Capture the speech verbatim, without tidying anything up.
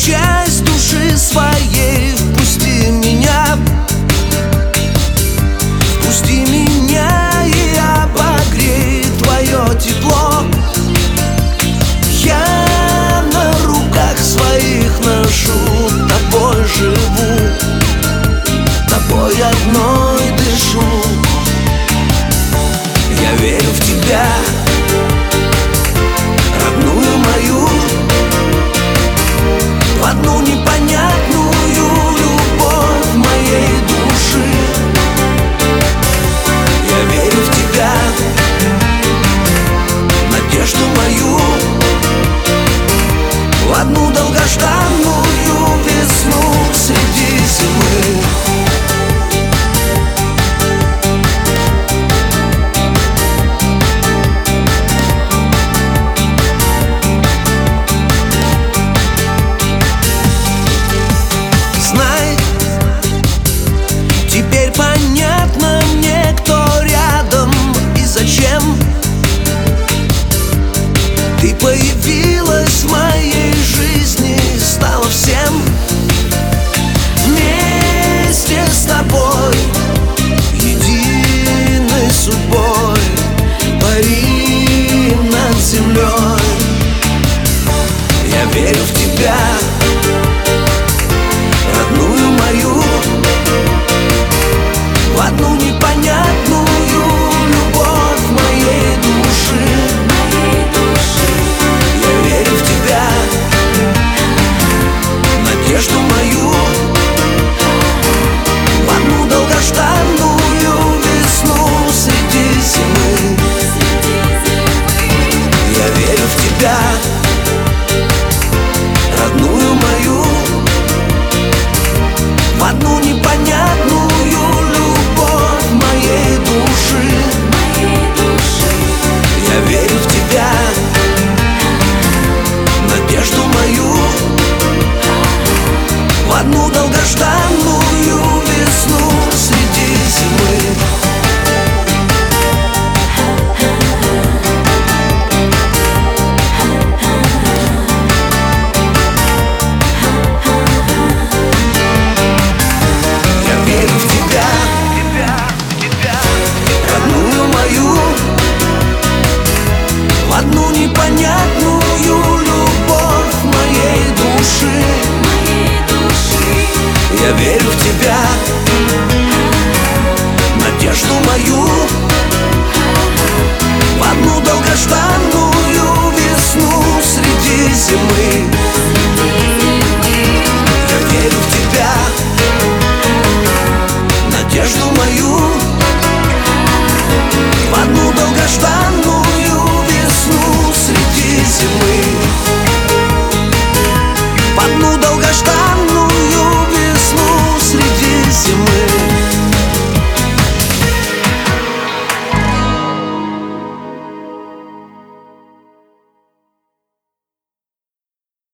часть души своей. Впусти меня, впусти меня, и обогрей твое тепло. Я на руках своих ношу, тобой живу, тобой одной дышу. Я верю в тебя, родную мою, в одну непонятную любовь моей души. Я верю в тебя, надежду мою, в одну долгожданную весну среди зимы. Теперь понятно мне, кто рядом и зачем ты появилась в моей жизни, стала всем. Вместе с тобой, единой судьбой, парим над землей. Я верю в тебя, родную мою, в одну непонятную любовь моей души. Я верю в тебя, надежду мою, в одну долгожданную весну среди зимы. Я верю в тебя, родную мою, в одну непонятную любовь моей души. Я верю в тебя, надежду мою, в одну долгожданную весну среди зимы. В одну непонятную любовь моей души. Я верю в тебя.